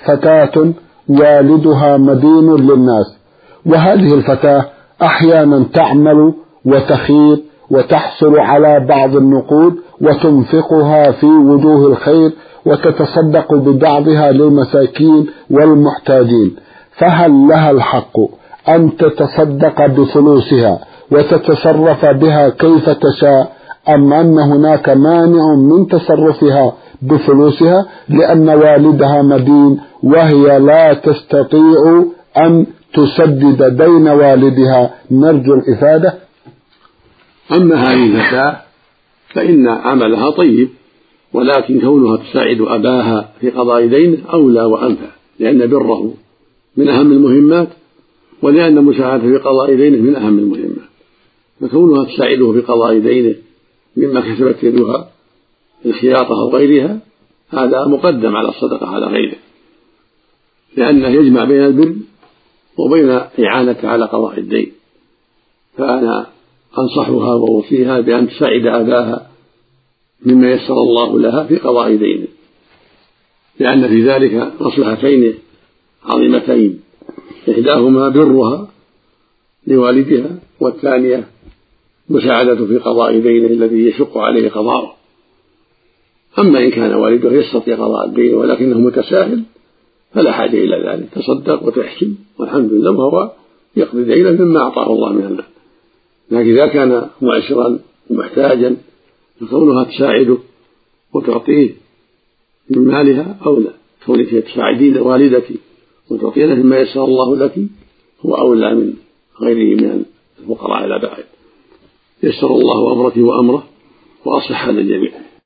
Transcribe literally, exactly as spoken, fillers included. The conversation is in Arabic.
فتاة والدها مدين للناس، وهذه الفتاة أحيانا تعمل وتخيط وتحصل على بعض النقود وتنفقها في وجوه الخير وتتصدق ببعضها للمساكين والمحتاجين، فهل لها الحق أن تتصدق بفلوسها وتتصرف بها كيف تشاء، أم أن هناك مانع من تصرفها بفلوسها لأن والدها مدين وهي لا تستطيع أن تسدد دين والدها؟ نرجو الإفادة. أما هذه الفتاة فإن عملها طيب، ولكن كونها تساعد أباها في قضاء دينه أولى وأنفع، لأن بره من أهم المهمات، ولأن مساعدته في قضاء دينه من أهم المهمات، فكونها تساعده في قضاء دينه مما كسبت يدها الخياطة أو غيرها هذا مقدم على الصدقة على غيره، لأنه يجمع بين البر وبين إعانته على قضاء الدين. فأنا أنصحها وأوصيها بأن تساعد أباها مما يسر الله لها في قضاء دينه، لأن في ذلك مصلحتين عظيمتين، إحداهما برها لوالدها، والثانية مساعدته في قضاء دينه الذي يشق عليه قضاؤه. أما إن كان والده يستطيع قضاء الدين ولكنه متساهل فلا حاجة إلى ذلك، تصدق وتحسن والحمد لله، وهو يقضي دينه مما أعطاه الله من المال. لكن إذا كان معسرا ومحتاجا فكونها تساعده وتعطيه من مالها أولى، كونك تساعدين والدك وتعطينه مما يسر الله لك هو أولى من غيره من الفقراء الأبائل. يسر الله أمرك وأمره وأصلح للجميع.